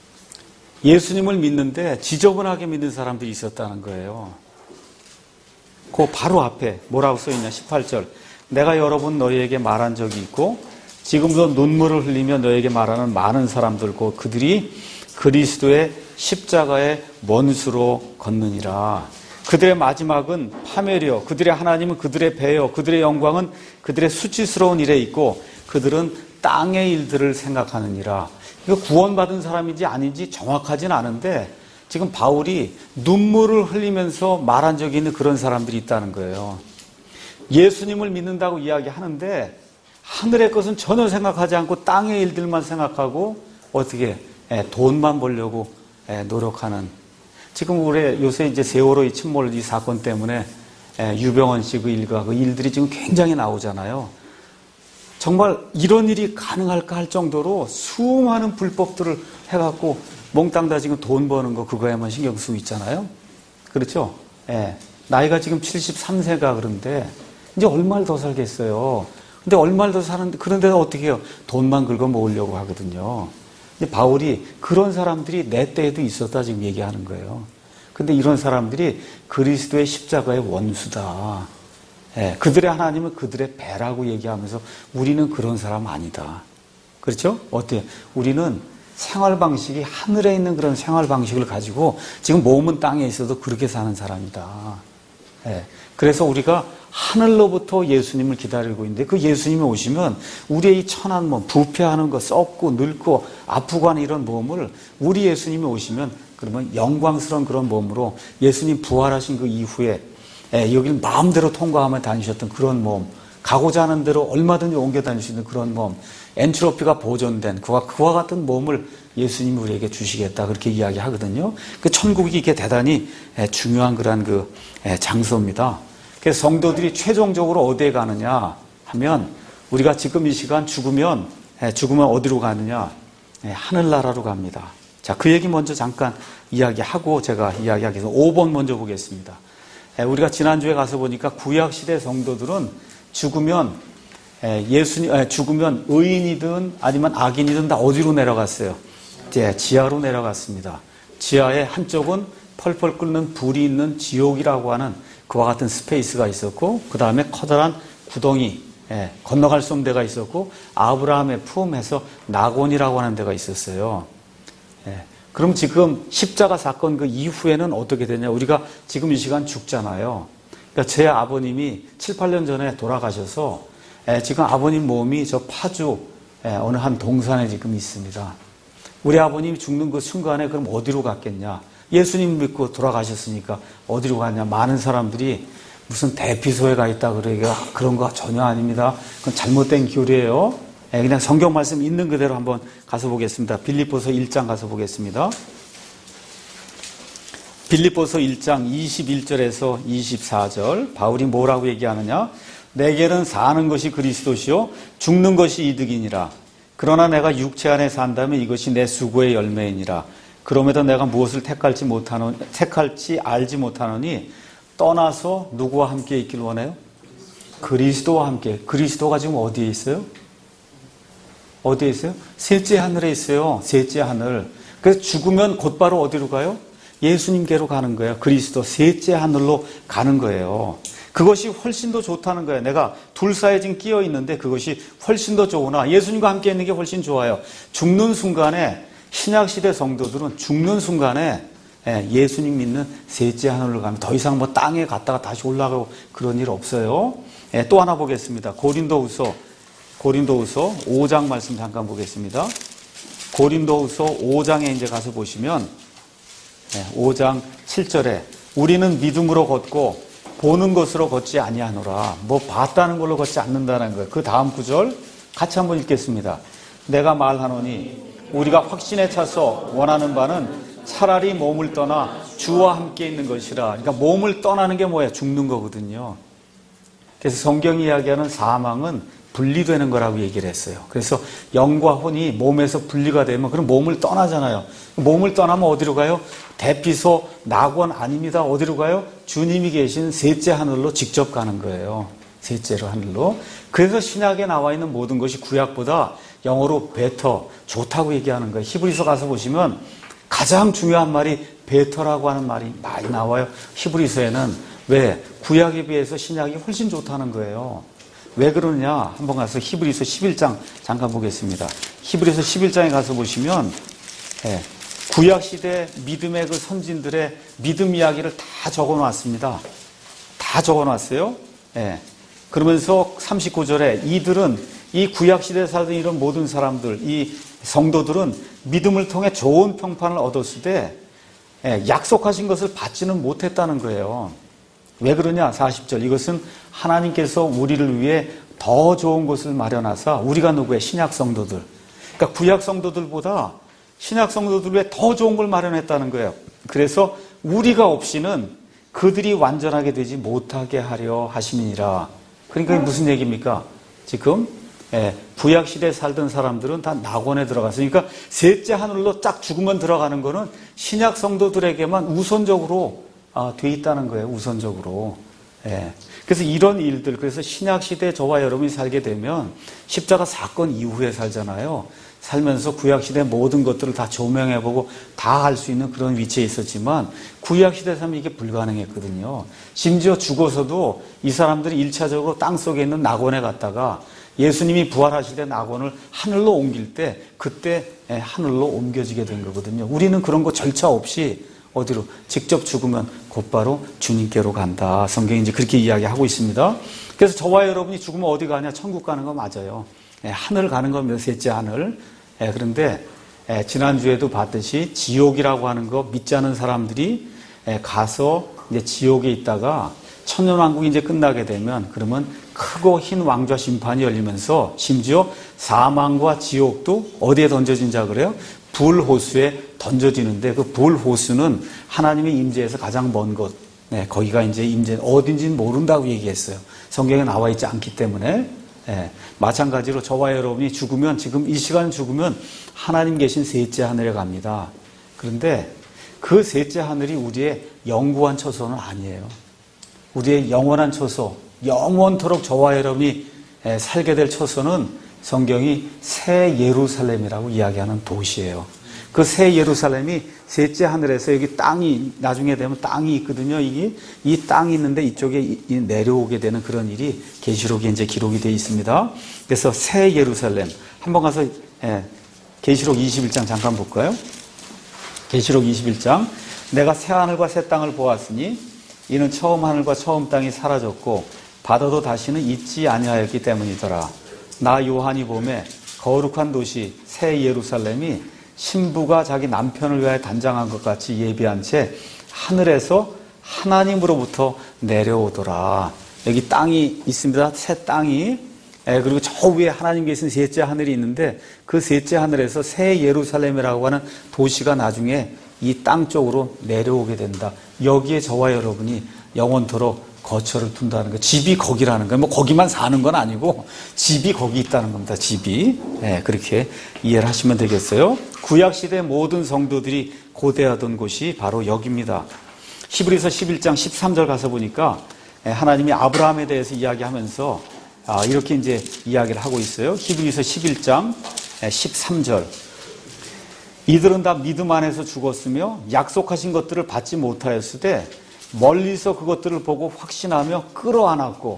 예수님을 믿는데 지저분하게 믿는 사람들이 있었다는 거예요. 그 바로 앞에 뭐라고 써있냐 18절 내가 여러 번 너희에게 말한 적이 있고 지금도 눈물을 흘리며 너희에게 말하는 많은 사람들 곧 그들이 그리스도의 십자가의 원수로 걷느니라. 그들의 마지막은 파멸이요 그들의 하나님은 그들의 배요 그들의 영광은 그들의 수치스러운 일에 있고 그들은 땅의 일들을 생각하느니라. 이거 구원받은 사람인지 아닌지 정확하진 않은데 지금 바울이 눈물을 흘리면서 말한 적이 있는 그런 사람들이 있다는 거예요. 예수님을 믿는다고 이야기하는데 하늘의 것은 전혀 생각하지 않고 땅의 일들만 생각하고 어떻게 돈만 벌려고 노력하는 지금 우리 요새 이제 세월호의 침몰 이 사건 때문에 유병헌 씨 그 일과 그 일들이 지금 굉장히 나오잖아요. 정말 이런 일이 가능할까 할 정도로 수많은 불법들을 해갖고 몽땅 다 지금 돈 버는 거 그거에만 신경 쓰고 있잖아요. 그렇죠? 나이가 지금 73세가 그런데 이제 얼마를 더 살겠어요. 근데 얼마를 더 사는데 그런데 어떻게 해요? 돈만 긁어 모으려고 하거든요. 근데 바울이 그런 사람들이 내 때에도 있었다 지금 얘기하는 거예요. 근데 이런 사람들이 그리스도의 십자가의 원수다. 그들의 하나님은 그들의 배라고 얘기하면서 우리는 그런 사람 아니다. 그렇죠? 어때요? 우리는 생활 방식이 하늘에 있는 그런 생활 방식을 가지고 지금 몸은 땅에 있어도 그렇게 사는 사람이다. 그래서 우리가 하늘로부터 예수님을 기다리고 있는데 그 예수님이 오시면 우리의 이 천한 몸, 부패하는 거, 썩고 늙고 아프고 하는 이런 몸을 우리 예수님이 오시면 그러면 영광스러운 그런 몸으로 예수님 부활하신 그 이후에 여기를 마음대로 통과하며 다니셨던 그런 몸, 가고자 하는 대로 얼마든지 옮겨 다닐 수 있는 그런 몸, 엔트로피가 보존된 그와 같은 몸을 예수님이 우리에게 주시겠다 그렇게 이야기하거든요. 그 천국이 이게 대단히 중요한 그런 그 장소입니다. 그래서 성도들이 최종적으로 어디에 가느냐 하면 우리가 지금 이 시간 죽으면 어디로 가느냐? 하늘나라로 갑니다. 자, 그 얘기 먼저 잠깐 이야기하고 제가 이야기하기 위해서 5번 먼저 보겠습니다. 우리가 지난주에 가서 보니까 구약시대 성도들은 죽으면 죽으면 의인이든 아니면 악인이든 다 어디로 내려갔어요? 지하로 내려갔습니다. 지하에 한쪽은 펄펄 끓는 불이 있는 지옥이라고 하는 그와 같은 스페이스가 있었고 그 다음에 커다란 구덩이 건너갈 수 없는 데가 있었고 아브라함의 품에서 낙원이라고 하는 데가 있었어요. 그럼 지금 십자가 사건 그 이후에는 어떻게 되냐? 우리가 지금 이 시간 죽잖아요. 그러니까 제 아버님이 7, 8년 전에 돌아가셔서 지금 아버님 몸이 저 파주 어느 한 동산에 지금 있습니다. 우리 아버님이 죽는 그 순간에 그럼 어디로 갔겠냐? 예수님 믿고 돌아가셨으니까 어디로 갔냐? 많은 사람들이 무슨 대피소에 가 있다 그러기가 그런 거 전혀 아닙니다. 그건 잘못된 교리예요. 그냥 성경 말씀 있는 그대로 한번 가서 보겠습니다. 빌립보서 1장 가서 보겠습니다. 빌립보서 1장 21절에서 24절 바울이 뭐라고 얘기하느냐? 내게는 사는 것이 그리스도시요 죽는 것이 이득이니라. 그러나 내가 육체 안에 산다면 이것이 내 수고의 열매이니라. 그럼에도 내가 무엇을 택할지 알지 못하노니 떠나서 누구와 함께 있길 원해요? 그리스도와 함께. 그리스도가 지금 어디에 있어요? 어디에 있어요? 셋째 하늘에 있어요. 셋째 하늘. 그래서 죽으면 곧바로 어디로 가요? 예수님께로 가는 거예요. 그리스도 셋째 하늘로 가는 거예요. 그것이 훨씬 더 좋다는 거예요. 내가 둘 사이에 지금 끼어 있는데 그것이 훨씬 더 좋으나 예수님과 함께 있는 게 훨씬 좋아요. 죽는 순간에 신약시대 성도들은 죽는 순간에 예수님 믿는 셋째 하늘로 가면 더 이상 뭐 땅에 갔다가 다시 올라가고 그런 일 없어요. 또 하나 보겠습니다. 고린도후서 5장 말씀 잠깐 보겠습니다. 고린도후서 5장에 이제 가서 보시면 5장 7절에 우리는 믿음으로 걷고 보는 것으로 걷지 아니하노라. 뭐 봤다는 걸로 걷지 않는다는 거예요. 그 다음 구절 같이 한번 읽겠습니다. 내가 말하노니 우리가 확신에 차서 원하는 바는 차라리 몸을 떠나 주와 함께 있는 것이라. 그러니까 몸을 떠나는 게 뭐예요? 죽는 거거든요. 그래서 성경이 이야기하는 사망은 분리되는 거라고 얘기를 했어요. 그래서 영과 혼이 몸에서 분리가 되면 그럼 몸을 떠나잖아요. 몸을 떠나면 어디로 가요? 대피소, 낙원 아닙니다. 어디로 가요? 주님이 계신 셋째 하늘로 직접 가는 거예요. 셋째로 하늘로. 그래서 신약에 나와 있는 모든 것이 구약보다 영어로 better, 좋다고 얘기하는 거예요. 히브리서 가서 보시면 가장 중요한 말이 better라고 하는 말이 많이 나와요. 히브리서에는. 왜? 구약에 비해서 신약이 훨씬 좋다는 거예요. 왜 그러느냐? 한번 가서 히브리서 11장 잠깐 보겠습니다. 히브리서 11장에 가서 보시면 구약시대 믿음의 그 선진들의 믿음 이야기를 다 적어놨습니다. 다 적어놨어요. 그러면서 39절에 이들은 이 구약시대에 살던 이런 모든 사람들, 이 성도들은 믿음을 통해 좋은 평판을 얻었을 때 약속하신 것을 받지는 못했다는 거예요. 왜 그러냐? 40절. 이것은 하나님께서 우리를 위해 더 좋은 것을 마련하사 우리가 누구의 신약 성도들. 그러니까 구약 성도들보다 신약 성도들 위해 더 좋은 걸 마련했다는 거예요. 그래서 우리가 없이는 그들이 완전하게 되지 못하게 하려 하심이니라. 그러니까 무슨 얘기입니까? 지금 구약시대에 살던 사람들은 다 낙원에 들어갔으니까 셋째 하늘로 딱 죽으면 들어가는 거는 신약 성도들에게만 우선적으로 돼 있다는 거예요. 우선적으로. 그래서 이런 일들, 그래서 신약시대 저와 여러분이 살게 되면 십자가 사건 이후에 살잖아요. 살면서 구약시대 모든 것들을 다 조명해보고 다 할 수 있는 그런 위치에 있었지만 구약시대 살면 이게 불가능했거든요. 심지어 죽어서도 이 사람들이 1차적으로 땅속에 있는 낙원에 갔다가 예수님이 부활하실 때 낙원을 하늘로 옮길 때 그때 하늘로 옮겨지게 된 거거든요. 우리는 그런 거 절차 없이 어디로? 직접 죽으면 곧바로 주님께로 간다. 성경이 이제 그렇게 이야기하고 있습니다. 그래서 저와 여러분이 죽으면 어디 가냐? 천국 가는 거 맞아요. 하늘 가는 겁니다. 셋째 하늘. 그런데 지난주에도 봤듯이 지옥이라고 하는 거 믿지 않은 사람들이 가서 이제 지옥에 있다가 천년왕국이 이제 끝나게 되면 그러면 크고 흰 왕좌 심판이 열리면서 심지어 사망과 지옥도 어디에 던져진자 그래요? 불호수에 던져지는데 그 불호수는 하나님의 임재에서 가장 먼 곳. 거기가 이제 임재 어딘지는 모른다고 얘기했어요. 성경에 나와 있지 않기 때문에. 마찬가지로 저와 여러분이 죽으면 지금 이 시간 죽으면 하나님 계신 셋째 하늘에 갑니다. 그런데 그 셋째 하늘이 우리의 영구한 처소는 아니에요. 우리의 영원한 처소, 영원토록 저와 여러분이 살게 될 처소는 성경이 새 예루살렘이라고 이야기하는 도시예요. 그 새 예루살렘이 셋째 하늘에서 여기 땅이 나중에 되면 땅이 있거든요. 이 땅이 있는데 이쪽에 내려오게 되는 그런 일이 계시록에 이제 기록이 되어 있습니다. 그래서 새 예루살렘 한번 가서 계시록 21장 잠깐 볼까요? 계시록 21장 내가 새 하늘과 새 땅을 보았으니 이는 처음 하늘과 처음 땅이 사라졌고 바다도 다시는 있지 아니하였기 때문이더라. 나 요한이 보매 거룩한 도시 새 예루살렘이 신부가 자기 남편을 위하여 단장한 것 같이 예비한 채 하늘에서 하나님으로부터 내려오더라. 여기 땅이 있습니다. 새 땅이. 그리고 저 위에 하나님 계신 셋째 하늘이 있는데 그 셋째 하늘에서 새 예루살렘이라고 하는 도시가 나중에 이 땅 쪽으로 내려오게 된다. 여기에 저와 여러분이 영원토록 거처를 둔다는 거. 집이 거기라는 거예요. 뭐 거기만 사는 건 아니고 집이 거기 있다는 겁니다. 집이. 그렇게 이해를 하시면 되겠어요. 구약시대 모든 성도들이 고대하던 곳이 바로 여기입니다. 히브리서 11장 13절 가서 보니까 하나님이 아브라함에 대해서 이야기하면서 이렇게 이제 이야기를 하고 있어요. 히브리서 11장 13절. 이들은 다 믿음 안에서 죽었으며 약속하신 것들을 받지 못하였으되 멀리서 그것들을 보고 확신하며 끌어안았고,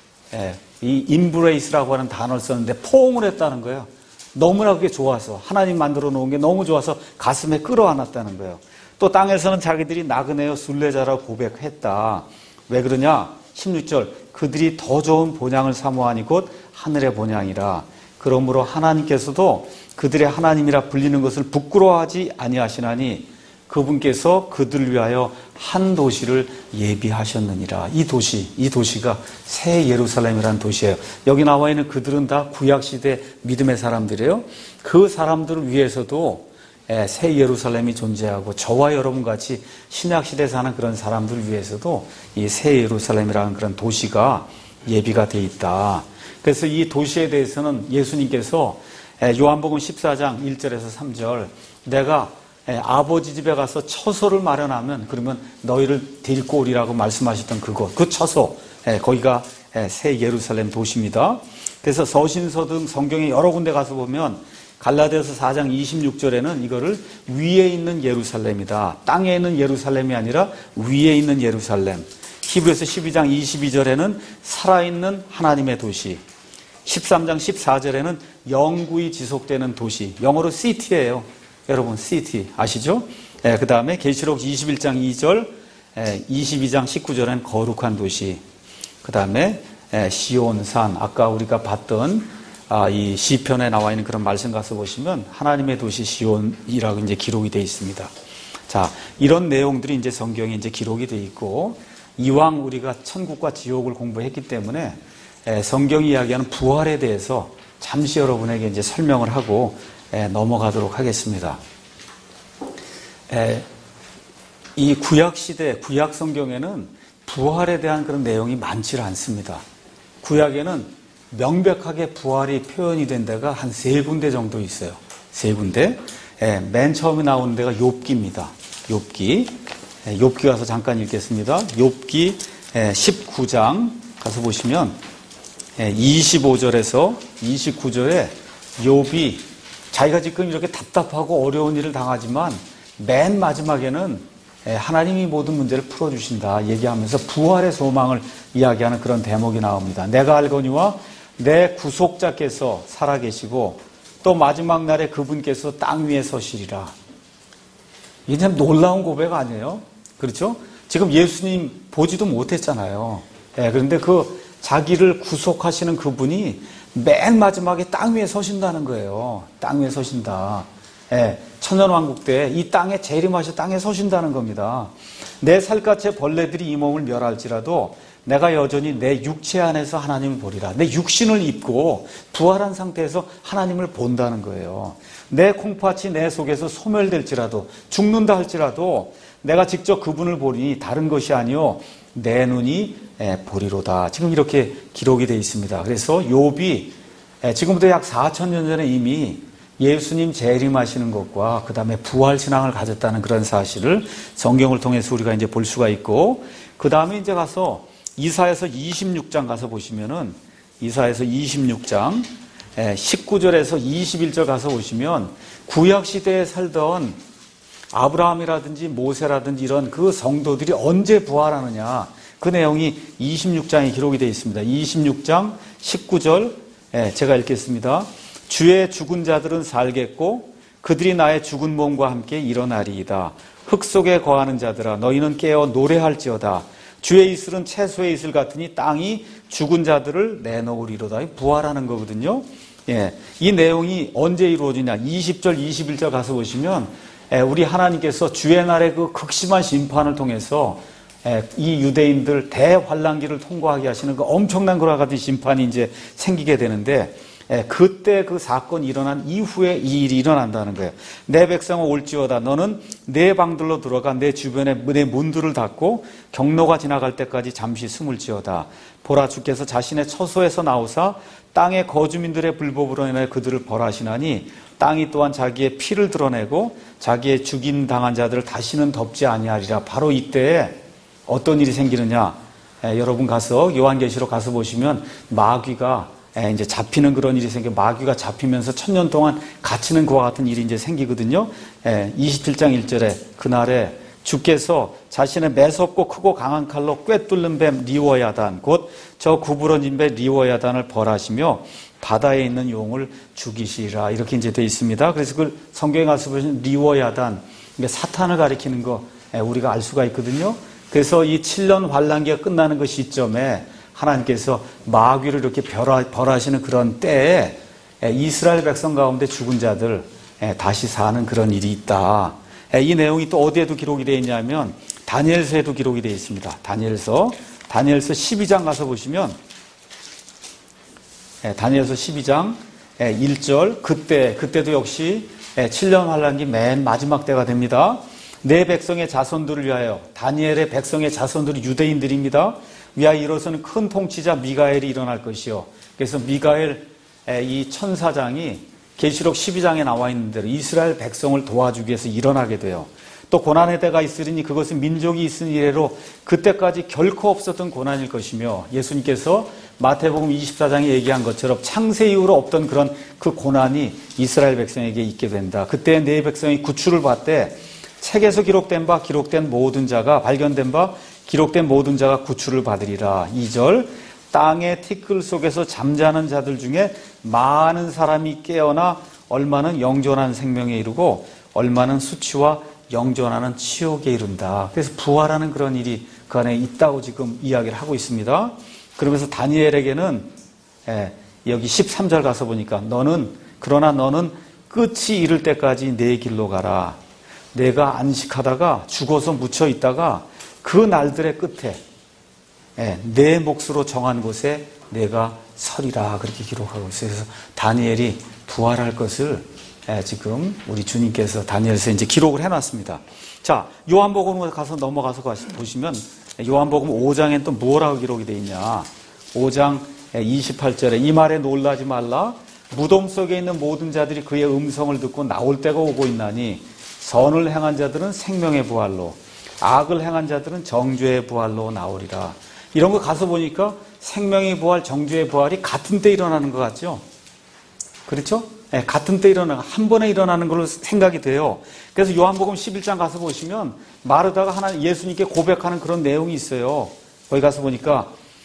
이 임브레이스라고 하는 단어를 썼는데 포옹을 했다는 거예요. 너무나 그게 좋아서, 하나님 만들어 놓은 게 너무 좋아서 가슴에 끌어안았다는 거예요. 또 땅에서는 자기들이 나그네여 순례자라고 고백했다. 왜 그러냐? 16절. 그들이 더 좋은 본향을 사모하니 곧 하늘의 본향이라. 그러므로 하나님께서도 그들의 하나님이라 불리는 것을 부끄러워하지 아니하시나니 그분께서 그들을 위하여 한 도시를 예비하셨느니라. 이 도시가 새 예루살렘이라는 도시예요. 여기 나와 있는 그들은 다 구약시대 믿음의 사람들이에요. 그 사람들을 위해서도 새 예루살렘이 존재하고 저와 여러분 같이 신약시대에 사는 그런 사람들을 위해서도 이 새 예루살렘이라는 그런 도시가 예비가 되어 있다. 그래서 이 도시에 대해서는 예수님께서 요한복음 14장 1절에서 3절 내가 아버지 집에 가서 처소를 마련하면 그러면 너희를 데리고 오리라고 말씀하셨던 그곳, 그 처소, 거기가 새 예루살렘 도시입니다. 그래서 서신서 등 성경에 여러 군데 가서 보면 갈라디아서 4장 26절에는 이거를 위에 있는 예루살렘이다. 땅에 있는 예루살렘이 아니라 위에 있는 예루살렘. 히브리서 12장 22절에는 살아있는 하나님의 도시. 13장 14절에는 영구히 지속되는 도시. 영어로 city예요. 여러분 city 아시죠? 그 다음에 계시록 21장 2절, 22장 19절에는 거룩한 도시. 그 다음에 시온산, 아까 우리가 봤던 이 시편에 나와 있는 그런 말씀 가서 보시면 하나님의 도시 시온이라고 이제 기록이 되어 있습니다. 자, 이런 내용들이 이제 성경에 이제 기록이 되어 있고 이왕 우리가 천국과 지옥을 공부했기 때문에 성경이 이야기하는 부활에 대해서 잠시 여러분에게 이제 설명을 하고 넘어가도록 하겠습니다. 이 구약시대, 구약 성경에는 부활에 대한 그런 내용이 많지 않습니다. 구약에는 명백하게 부활이 표현이 된 데가 한 3군데 정도 있어요. 3군데. 맨 처음에 나오는 데가 욥기입니다. 욥기 가서 잠깐 읽겠습니다. 욥기 19장 가서 보시면 25절에서 29절에 욥이 자기가 지금 이렇게 답답하고 어려운 일을 당하지만 맨 마지막에는 하나님이 모든 문제를 풀어주신다 얘기하면서 부활의 소망을 이야기하는 그런 대목이 나옵니다. 내가 알거니와 내 구속자께서 살아계시고 또 마지막 날에 그분께서 땅 위에 서시리라. 이게 참 놀라운 고백 아니에요? 그렇죠? 지금 예수님 보지도 못했잖아요. 그런데 그 자기를 구속하시는 그분이 맨 마지막에 땅 위에 서신다는 거예요. 땅 위에 서신다. 천년왕국 때 이 땅에 재림하셔 땅에 서신다는 겁니다. 내 살갗의 벌레들이 이 몸을 멸할지라도 내가 여전히 내 육체 안에서 하나님을 보리라. 내 육신을 입고 부활한 상태에서 하나님을 본다는 거예요. 내 콩팥이 내 속에서 소멸될지라도 죽는다 할지라도 내가 직접 그분을 보리니 다른 것이 아니요 내 눈이 보리로다. 지금 이렇게 기록이 되어 있습니다. 그래서 욥이 지금부터 약 4,000년 전에 이미 예수님 재림하시는 것과 그 다음에 부활 신앙을 가졌다는 그런 사실을 성경을 통해서 우리가 이제 볼 수가 있고, 그 다음에 이제 가서 이사야서 26장 가서 보시면은 이사야서 26장 19절에서 21절 가서 보시면 구약 시대에 살던 아브라함이라든지 모세라든지 이런 그 성도들이 언제 부활하느냐 그 내용이 26장에 기록이 되어 있습니다. 26장 19절 제가 읽겠습니다. 주의 죽은 자들은 살겠고 그들이 나의 죽은 몸과 함께 일어나리이다. 흙 속에 거하는 자들아 너희는 깨어 노래할지어다. 주의 이슬은 채소의 이슬 같으니 땅이 죽은 자들을 내놓으리로다. 부활하는 거거든요. 예, 이 내용이 언제 이루어지냐? 20절, 21절 가서 보시면 우리 하나님께서 주의 날의 그 극심한 심판을 통해서 이 유대인들 대환란기를 통과하게 하시는 그 엄청난 그와 같은 심판이 이제 생기게 되는데, 그때 그 사건이 일어난 이후에 이 일이 일어난다는 거예요. 내 백성은 올지어다. 너는 내 방들로 들어가 내 주변에 내 문들을 닫고 경로가 지나갈 때까지 잠시 숨을지어다. 보라, 주께서 자신의 처소에서 나오사 땅의 거주민들의 불법으로 인해 그들을 벌하시나니 땅이 또한 자기의 피를 드러내고 자기의 죽인 당한 자들을 다시는 덮지 아니하리라. 바로 이때에 어떤 일이 생기느냐? 여러분 가서 요한계시록 가서 보시면 마귀가 이제 잡히는 그런 일이 생겨, 마귀가 잡히면서 1000년 동안 갇히는 그와 같은 일이 이제 생기거든요. 27장 1절에 그날에 주께서 자신의 매섭고 크고 강한 칼로 꿰뚫는 뱀 리워야단, 곧 저 구부러진 뱀 리워야단을 벌하시며 바다에 있는 용을 죽이시리라. 이렇게 이제 되어 있습니다. 그래서 그걸 성경에 가서 보시면 리워야단, 사탄을 가리키는 거 우리가 알 수가 있거든요. 그래서 이 7년 환란기가 끝나는 그 시점에 하나님께서 마귀를 이렇게 벌하시는 그런 때에 이스라엘 백성 가운데 죽은 자들 다시 사는 그런 일이 있다. 이 내용이 또 어디에도 기록이 되어 있냐면 다니엘서에도 기록이 되어 있습니다. 다니엘서 12장 가서 보시면 다니엘서 12장 1절, 그때도 역시 7년 환란기 맨 마지막 때가 됩니다. 내 백성의 자손들을 위하여, 다니엘의 백성의 자손들이 유대인들입니다. 위하여 이로서는 큰 통치자 미가엘이 일어날 것이요. 그래서 미가엘 이 천사장이 계시록 12장에 나와 있는 대로 이스라엘 백성을 도와주기 위해서 일어나게 돼요. 또 고난의 때가 있으리니 그것은 민족이 있은 이래로 그때까지 결코 없었던 고난일 것이며, 예수님께서 마태복음 24장에 얘기한 것처럼 창세 이후로 없던 그런 그 고난이 이스라엘 백성에게 있게 된다. 그때 내 백성이 구출을 받되 책에서 기록된 모든 자가, 발견된 바 기록된 모든 자가 구출을 받으리라. 2절, 땅의 티끌 속에서 잠자는 자들 중에 많은 사람이 깨어나 얼마는 영존한 생명에 이르고 얼마는 수치와 영존하는 치욕에 이른다. 그래서 부활하는 그런 일이 그 안에 있다고 지금 이야기를 하고 있습니다. 그러면서 다니엘에게는 여기 13절 가서 보니까 그러나 너는 끝이 이를 때까지 내 길로 가라. 내가 안식하다가 죽어서 묻혀 있다가 그 날들의 끝에 내 몫으로 정한 곳에 내가 서리라. 그렇게 기록하고 있어요. 그래서 다니엘이 부활할 것을 지금 우리 주님께서 다니엘서 이제 기록을 해놨습니다. 자, 요한복음으로 넘어가서 보시면 요한복음 5장엔 또 뭐라고 기록이 되어 있냐. 5장 28절에 이 말에 놀라지 말라. 무덤 속에 있는 모든 자들이 그의 음성을 듣고 나올 때가 오고 있나니 선을 행한 자들은 생명의 부활로, 악을 행한 자들은 정죄의 부활로 나오리라. 이런 거 가서 보니까 생명의 부활, 정죄의 부활이 같은 때 일어나는 것 같죠? 그렇죠? 같은 때 한 번에 일어나는 걸로 생각이 돼요. 그래서 요한복음 11장 가서 보시면 마르다가 예수님께 고백하는 그런 내용이 있어요. 거기 가서 보니까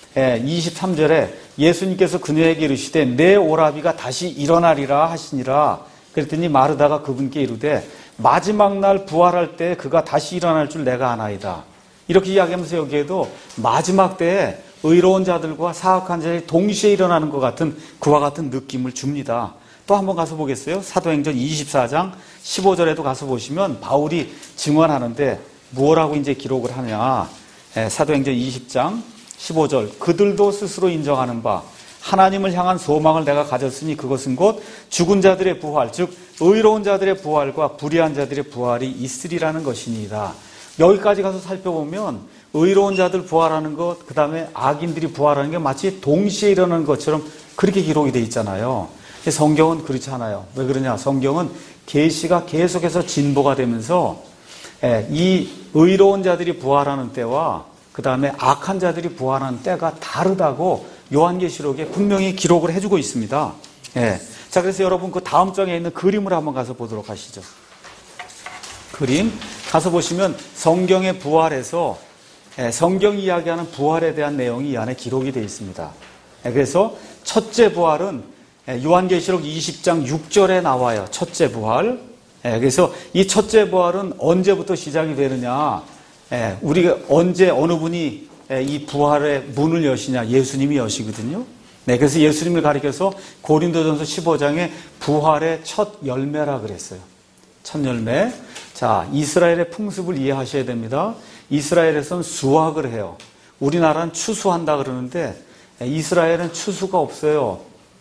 23절에 예수님께서 그녀에게 이르시되 내 오라비가 다시 일어나리라 하시니라. 그랬더니 마르다가 그분께 이르되 마지막 날 부활할 때 그가 다시 일어날 줄 내가 아나이다. 이렇게 이야기하면서 여기에도 마지막 때에 의로운 자들과 사악한 자들이 동시에 일어나는 것 같은 그와 같은 느낌을 줍니다. 또 한번 가서 보겠어요? 사도행전 24장 15절에도 가서 보시면 바울이 증언하는데 뭐라고 이제 기록을 하냐. 사도행전 20장 15절, 그들도 스스로 인정하는 바 하나님을 향한 소망을 내가 가졌으니 그것은 곧 죽은 자들의 부활, 즉 의로운 자들의 부활과 불의한 자들의 부활이 있으리라는 것이니이다. 여기까지 가서 살펴보면 의로운 자들 부활하는 것, 그 다음에 악인들이 부활하는 게 마치 동시에 일어나는 것처럼 그렇게 기록이 돼 있잖아요. 성경은 그렇지 않아요. 왜 그러냐? 성경은 계시가 계속해서 진보가 되면서 이 의로운 자들이 부활하는 때와 그 다음에 악한 자들이 부활하는 때가 다르다고 요한계시록에 분명히 기록을 해주고 있습니다. 자, 그래서 여러분 그 다음 장에 있는 그림을 한번 가서 보도록 하시죠. 그림 가서 보시면 성경의 부활에서 성경이 이야기하는 부활에 대한 내용이 이 안에 기록이 되어 있습니다. 그래서 첫째 부활은 요한계시록 20장 6절에 나와요. 첫째 부활. 그래서 이 첫째 부활은 언제부터 시작이 되느냐. 우리가 언제 어느 분이 이 부활의 문을 여시냐? 예수님이 여시거든요. 네, 그래서 예수님을 가리켜서 고린도전서 15장에 부활의 첫 열매라 그랬어요. 첫 열매. 자, 이스라엘의 풍습을 이해하셔야 됩니다. 이스라엘에서는 수확을 해요. 우리나라는 추수한다 그러는데 이스라엘은 추수가 없어요.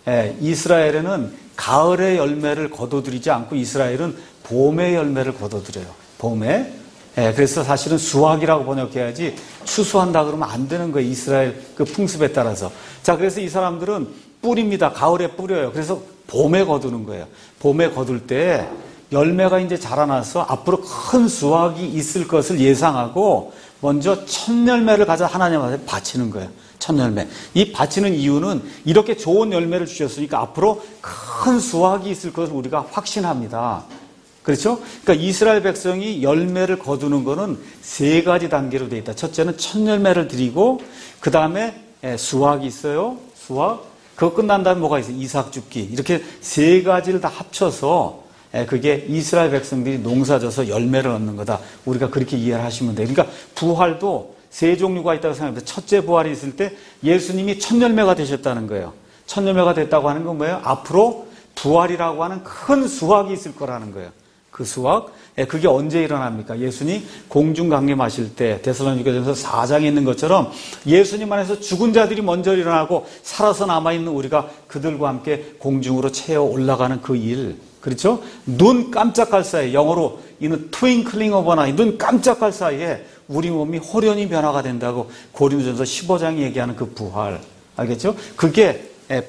이스라엘에는 가을의 열매를 거둬들이지 않고 이스라엘은 봄의 열매를 거둬들여요. 봄에. 그래서 사실은 수확이라고 번역해야지 추수한다 그러면 안 되는 거예요. 이스라엘 그 풍습에 따라서. 자, 그래서 이 사람들은 뿌립니다. 가을에 뿌려요. 그래서 봄에 거두는 거예요. 봄에 거둘 때 열매가 이제 자라나서 앞으로 큰 수확이 있을 것을 예상하고 먼저 첫 열매를 가져 하나님 앞에 바치는 거예요. 첫 열매. 이 바치는 이유는 이렇게 좋은 열매를 주셨으니까 앞으로 큰 수확이 있을 것을 우리가 확신합니다. 그렇죠? 그러니까 이스라엘 백성이 열매를 거두는 거는 세 가지 단계로 되어 있다. 첫째는 첫 열매를 드리고 그 다음에 수확이 있어요. 수확. 그거 끝난 다음에 뭐가 있어요? 이삭 줍기. 이렇게 세 가지를 다 합쳐서 그게 이스라엘 백성들이 농사져서 열매를 얻는 거다. 우리가 그렇게 이해를 하시면 돼요. 그러니까 부활도 세 종류가 있다고 생각합니다. 첫째 부활이 있을 때 예수님이 첫 열매가 되셨다는 거예요. 첫 열매가 됐다고 하는 건 뭐예요? 앞으로 부활이라고 하는 큰 수확이 있을 거라는 거예요. 그 수확. 그게 언제 일어납니까? 예수님 공중 강림하실 때 데살로니가전서 4장에 있는 것처럼 예수님 안에서 죽은 자들이 먼저 일어나고 살아서 남아있는 우리가 그들과 함께 공중으로 채어 올라가는 그 일. 그렇죠? 눈 깜짝할 사이에, 영어로 이는 twinkling of an eye, 눈 깜짝할 사이에 우리 몸이 호련히 변화가 된다고 고린도전서 15장이 얘기하는 그 부활. 알겠죠? 그게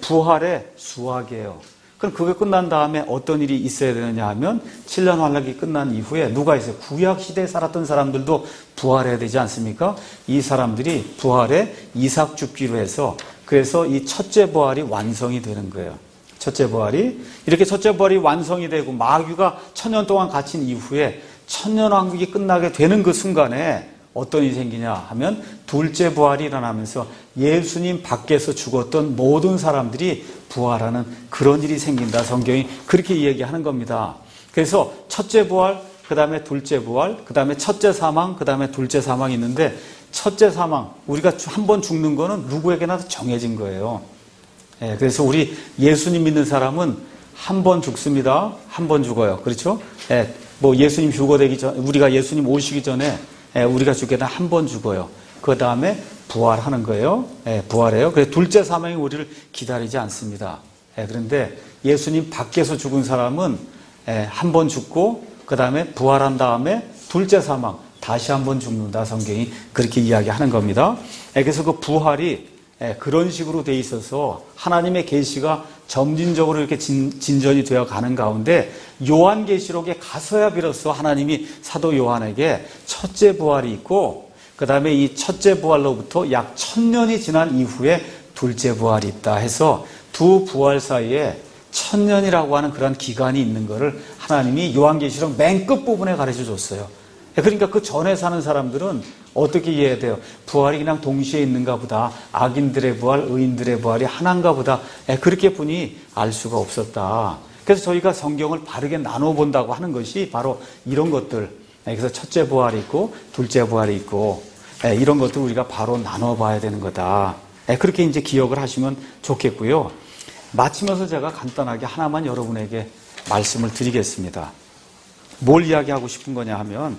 부활의 수확이에요. 그럼 그게 끝난 다음에 어떤 일이 있어야 되느냐 하면 7년 환락이 끝난 이후에 누가 있어요? 구약 시대에 살았던 사람들도 부활해야 되지 않습니까? 이 사람들이 부활에 이삭 줍기로 해서 그래서 이 첫째 부활이 완성이 되는 거예요. 첫째 부활이. 이렇게 첫째 부활이 완성이 되고 마귀가 1000년 동안 갇힌 이후에 천년왕국이 끝나게 되는 그 순간에 어떤 일이 생기냐 하면 둘째 부활이 일어나면서 예수님 밖에서 죽었던 모든 사람들이 부활하는 그런 일이 생긴다. 성경이 그렇게 이야기하는 겁니다. 그래서 첫째 부활, 그 다음에 둘째 부활, 그 다음에 첫째 사망, 그 다음에 둘째 사망이 있는데 첫째 사망, 우리가 한 번 죽는 거는 누구에게나 정해진 거예요. 그래서 우리 예수님 믿는 사람은 한 번 죽습니다. 한 번 죽어요. 그렇죠? 뭐 예수님 휴거되기 전, 우리가 예수님 오시기 전에 우리가 죽게 되면 한 번 죽어요. 그 다음에 부활하는 거예요. 부활해요. 그래서 둘째 사망이 우리를 기다리지 않습니다. 그런데 예수님 밖에서 죽은 사람은 한 번 죽고 그 다음에 부활한 다음에 둘째 사망, 다시 한 번 죽는다. 성경이 그렇게 이야기하는 겁니다. 그래서 그 부활이 그런 식으로 돼 있어서 하나님의 계시가 점진적으로 이렇게 진전이 되어 가는 가운데 요한계시록에 가서야 비로소 하나님이 사도 요한에게 첫째 부활이 있고 그 다음에 이 첫째 부활로부터 약 1000년이 지난 이후에 둘째 부활이 있다 해서 두 부활 사이에 1000년이라고 하는 그런 기간이 있는 것을 하나님이 요한계시록 맨 끝부분에 가르쳐 줬어요. 그러니까 그 전에 사는 사람들은 어떻게 이해해야 돼요? 부활이 그냥 동시에 있는가 보다. 악인들의 부활, 의인들의 부활이 하나인가 보다. 그렇게 분이 알 수가 없었다. 그래서 저희가 성경을 바르게 나눠 본다고 하는 것이 바로 이런 것들. 그래서 첫째 부활이 있고 둘째 부활이 있고 이런 것들 우리가 바로 나눠 봐야 되는 거다. 그렇게 이제 기억을 하시면 좋겠고요. 마치면서 제가 간단하게 하나만 여러분에게 말씀을 드리겠습니다. 뭘 이야기하고 싶은 거냐 하면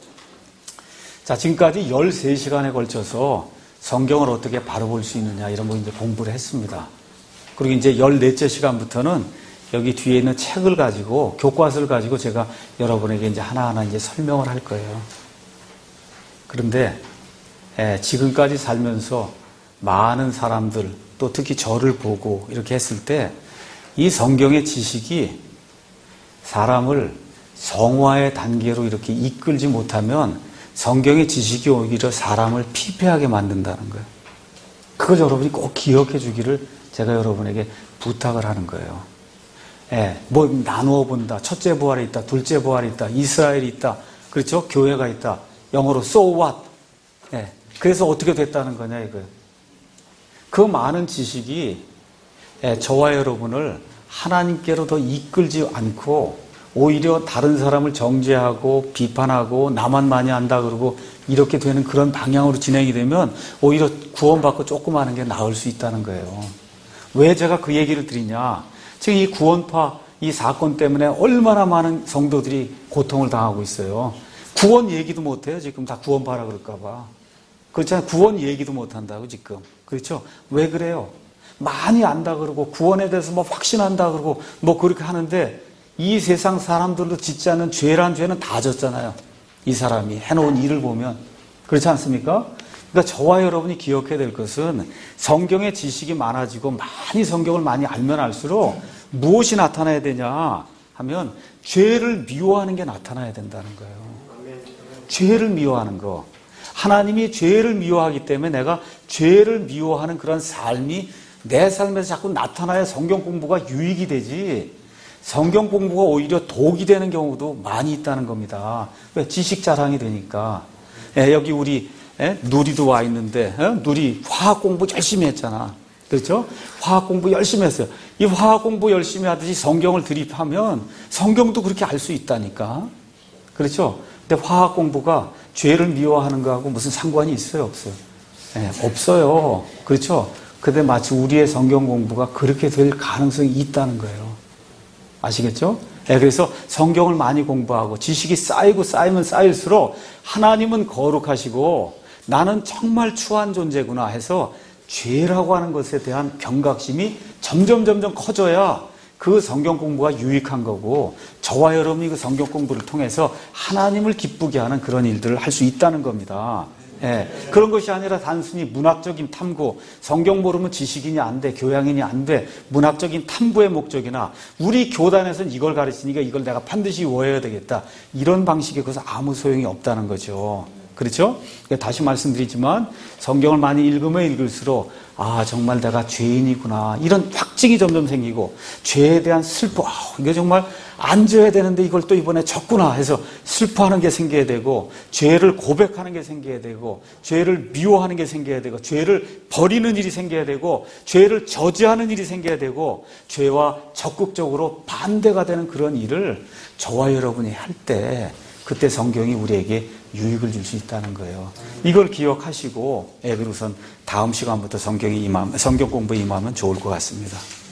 자, 지금까지 13시간에 걸쳐서 성경을 어떻게 바로 볼 수 있느냐 이런 거 이제 공부를 했습니다. 그리고 이제 14째 시간부터는 여기 뒤에 있는 책을 가지고 교과서를 가지고 제가 여러분에게 이제 하나하나 이제 설명을 할 거예요. 그런데 지금까지 살면서 많은 사람들 또 특히 저를 보고 이렇게 했을 때 이 성경의 지식이 사람을 성화의 단계로 이렇게 이끌지 못하면 성경의 지식이 오히려 사람을 피폐하게 만든다는 거예요. 그걸 여러분이 꼭 기억해 주기를 제가 여러분에게 부탁을 하는 거예요. 뭐 나누어 본다. 첫째 부활이 있다. 둘째 부활이 있다. 이스라엘이 있다. 그렇죠? 교회가 있다. 영어로 so what? 그래서 어떻게 됐다는 거냐 이거예요. 그 많은 지식이 저와 여러분을 하나님께로 더 이끌지 않고 오히려 다른 사람을 정죄하고 비판하고 나만 많이 안다 그러고 이렇게 되는 그런 방향으로 진행이 되면 오히려 구원받고 조금 하는 게 나을 수 있다는 거예요. 왜 제가 그 얘기를 드리냐. 지금 이 구원파 이 사건 때문에 얼마나 많은 성도들이 고통을 당하고 있어요. 구원 얘기도 못해요. 지금 다 구원파라 그럴까 봐. 그렇잖아요. 구원 얘기도 못한다고 지금. 그렇죠? 왜 그래요? 많이 안다 그러고 구원에 대해서 뭐 확신한다 그러고 뭐 그렇게 하는데 이 세상 사람들도 짓지 않는 죄란 죄는 다 졌잖아요. 이 사람이 해놓은 일을 보면. 그렇지 않습니까? 그러니까 저와 여러분이 기억해야 될 것은 성경의 지식이 많아지고 많이 성경을 많이 알면 알수록 무엇이 나타나야 되냐 하면 죄를 미워하는 게 나타나야 된다는 거예요. 죄를 미워하는 거. 하나님이 죄를 미워하기 때문에 내가 죄를 미워하는 그런 삶이 내 삶에서 자꾸 나타나야 성경 공부가 유익이 되지 성경 공부가 오히려 독이 되는 경우도 많이 있다는 겁니다. 왜? 지식 자랑이 되니까. 여기 우리 누리도 와 있는데 누리 화학 공부 열심히 했잖아. 그렇죠? 화학 공부 열심히 했어요. 이 화학 공부 열심히 하듯이 성경을 드립하면 성경도 그렇게 알 수 있다니까. 그렇죠? 근데 화학 공부가 죄를 미워하는 거하고 무슨 상관이 있어요? 없어요? 없어요. 그렇죠? 근데 마치 우리의 성경 공부가 그렇게 될 가능성이 있다는 거예요. 아시겠죠? 그래서 성경을 많이 공부하고 지식이 쌓이고 쌓이면 쌓일수록 하나님은 거룩하시고 나는 정말 추한 존재구나 해서 죄라고 하는 것에 대한 경각심이 점점 커져야 그 성경 공부가 유익한 거고 저와 여러분이 그 성경 공부를 통해서 하나님을 기쁘게 하는 그런 일들을 할 수 있다는 겁니다. 그런 것이 아니라 단순히 문학적인 탐구, 성경 모르면 지식인이 안 돼, 교양인이 안 돼, 문학적인 탐구의 목적이나 우리 교단에서는 이걸 가르치니까 이걸 내가 반드시 외워야 되겠다. 이런 방식에 그것은 아무 소용이 없다는 거죠. 그렇죠? 다시 말씀드리지만 성경을 많이 읽으면 읽을수록 아 정말 내가 죄인이구나 이런 확증이 점점 생기고 죄에 대한 슬퍼 이게 정말 안 져야 되는데 이걸 또 이번에 졌구나 해서 슬퍼하는 게 생겨야 되고 죄를 고백하는 게 생겨야 되고 죄를 미워하는 게 생겨야 되고 죄를 버리는 일이 생겨야 되고 죄를 저지하는 일이 생겨야 되고 죄와 적극적으로 반대가 되는 그런 일을 저와 여러분이 할 때 그때 성경이 우리에게 유익을 줄 수 있다는 거예요. 이걸 기억하시고 그리고선 다음 시간부터 성경 공부에 임하면 좋을 것 같습니다.